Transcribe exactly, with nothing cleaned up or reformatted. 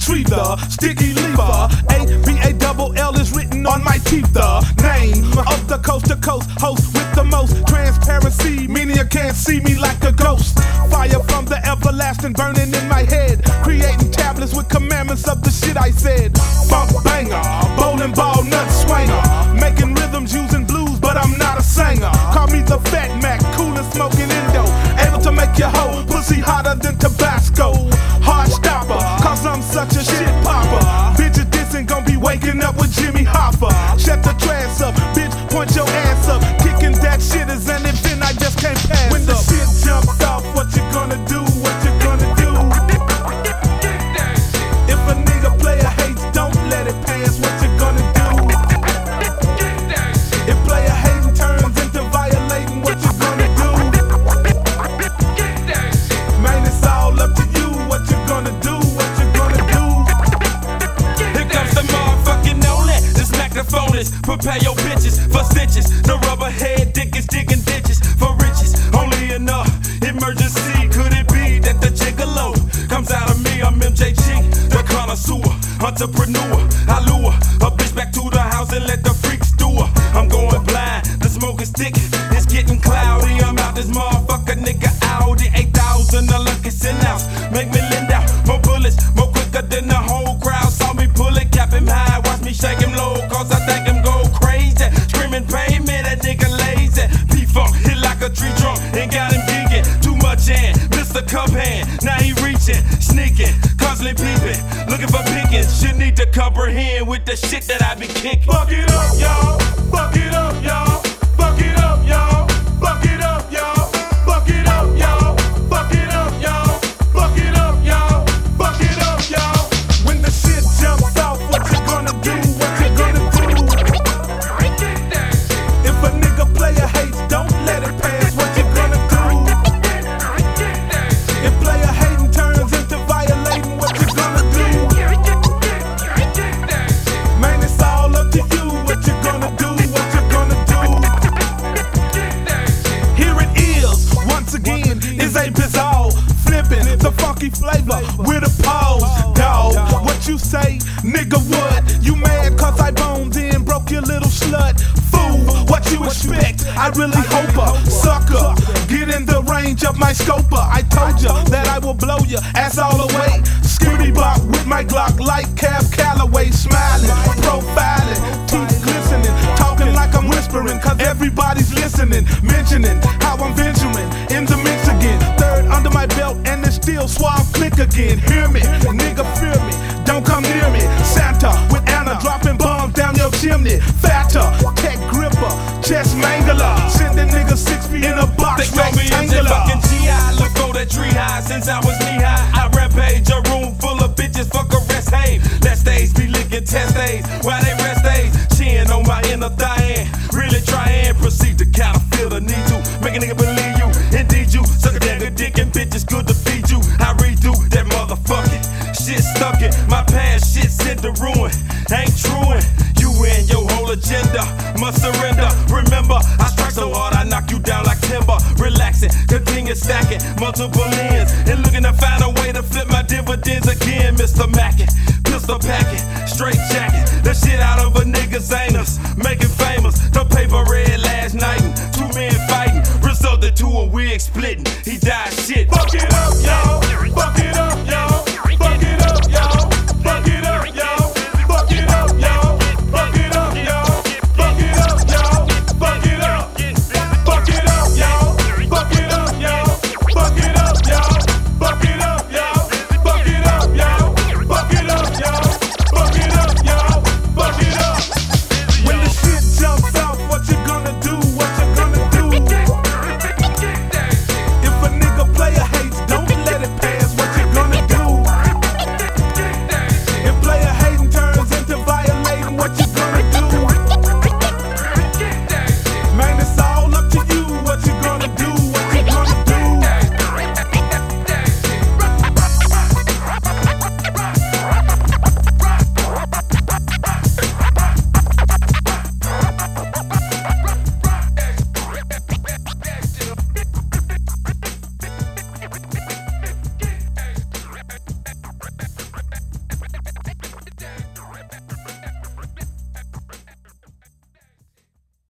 retriever, sticky lever. A B A double L is written on my teeth. The name of the coast to coast host with the most transparency, meaning you can't see me like a ghost. Fire from the everlasting burning in my head, creating tablets with commandments of the shit I said. Funk banger, bowling ball nut swanger, making rhythms using blues, but I'm not a singer. Call me the Fat Mac, cool and smoking Indo, able to make your hoe pussy hotter than Tabasco. Hard stopper, cause I'm such a shit popper. Bitches dissing gon' be waking up with Jimmy Hoffa. Shut the trash up, bitch, point your ass up. Kicking that shit is an event I just can't pass. When the up. Shit jumps off, what you gonna do? What you gonna do? If a nigga player hates, don't let it pass. What you gonna do? If player hating turns into violating, what you gonna do? Man, it's all up to you. What you gonna do? What you gonna do? Here comes the motherfucking Nolan. This microphone is prepare your bitches for stitches. The rubber head dick is digging ditches for riches. Only enough emergency. Could it be that the gigolo comes out of me? I'm M J G, the connoisseur, entrepreneur. I lure a bitch back to the house and let the freaks do her. I'm going blind, the smoke is thick, it's getting cloudy. I'm out this motherfucker, nigga. Audi eight thousand, the luckiest in house. Make me lend out more bullets, more quicker than the whole crowd. Saw me pull it, cap him high, watch me shake him low, cause I think him go crazy. Screaming, pay me, that nigga lazy. P-Funk hit like a tree trunk and got him geeking. Too much hand, Mister Cup hand. Now he reaching, sneaking, constantly peeping, looking for pickings. Should need to comprehend with the shit that I be kicking. Fuck it up, y'all. Fuck it up, y'all. Fuck it up, y'all. Fuck it up, y'all. Fuck it up, y'all. Fuck it up, y'all. Fuck it up, y'all. Fuck it up, y'all. When the shit jumps off, what you gonna do? What you gonna do? If a nigga player hates, don't let it pass. What you gonna do? If player hating turns into violating, what you gonna do? Man, it's all up to you. What you gonna do? What you gonna do? Here it is, once again, is a bizarre flipping the funky flavor with a pause. Dog, what you say, nigga? What? You mad cause I boned in, broke your little slut? Fool, what you expect? I really hope a sucker get in the range of my scoper. I told ya that I will blow ya ass all the way. Scooty block with my Glock like Cab Calloway, smiling, profiling, teeth glistening, talking like I'm whispering, cause everybody's listening, mentioning how I'm venturing in the mix again. Third under my belt and it's still suave click again. Hear me, nigga, fear me, don't come near me. Santa with Anna dropping bombs down your chimney. Fatter, tech gripper, chest mangler, sending niggas six feet in a box. They call me M J fucking G I. Look for that tree high since I was knee high. I rampage a room full of bitches, fuck a rest hey. That stage be licking test days while they rest days. Chin on my inner thigh, really try and proceed to counterfeit the need to make a nigga believe you. Indeed you suck a damn good dick and bitches good to feed you. I redo that motherfucking shit stuck in my past, shit sent to ruin. Ain't truing. You and your whole agenda must surrender. Remember, I strike so hard I knock you down like timber. Relaxing, continue stacking multiple ends and looking to find a way to flip my dividends again. Mister Mackin, pistol packing, straight